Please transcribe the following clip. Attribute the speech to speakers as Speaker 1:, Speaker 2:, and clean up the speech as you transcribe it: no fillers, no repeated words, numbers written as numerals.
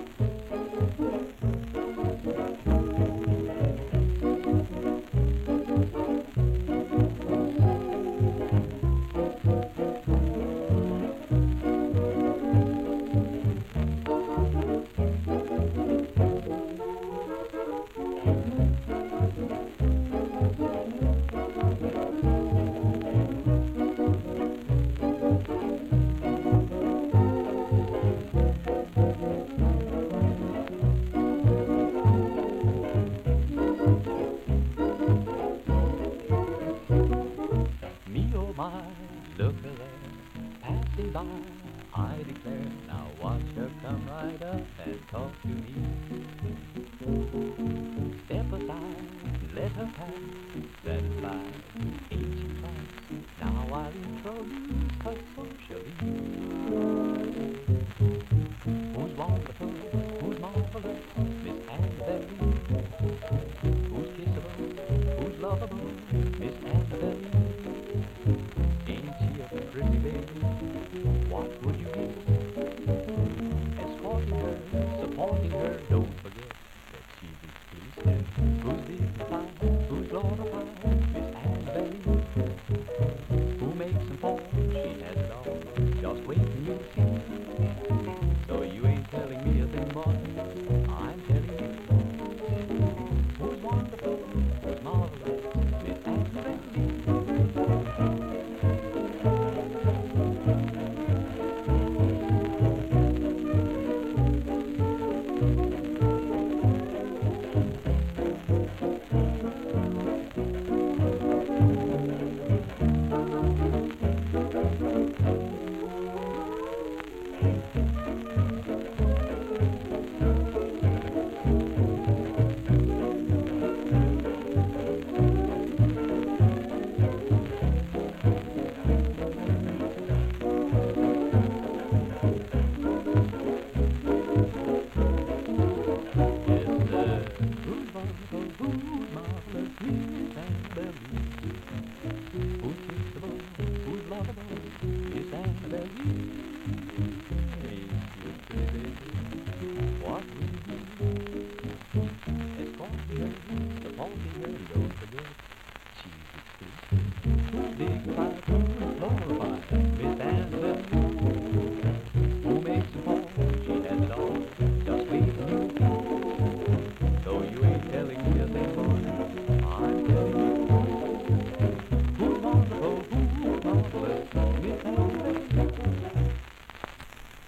Speaker 1: Me, oh my, look there, passing by, I declare. Now watch her come right up and talk to me. Step aside, let her pass, satisfied, ain't she fine? Now I'll introduce her socially. Who's wonderful, who's marvelous, Miss Annabelle. Who's kissable, who's lovable, Miss Annabelle. Ain't she a pretty lady? What would you give? Escorting her, supporting her, don't forget that she's exclusive. Who's dignified, who's glorified, Miss Annabelle. Who makes them fall? She has it all. Just wait and you'll see. So you ain't telling me a thing, boy. I'm telling you. Who's wonderful, who's marvelous, Miss Annabelle. Who's wonderful, who's marvelous, Miss Annabelle. Who's kissable, who's lovable, Miss Annabelle.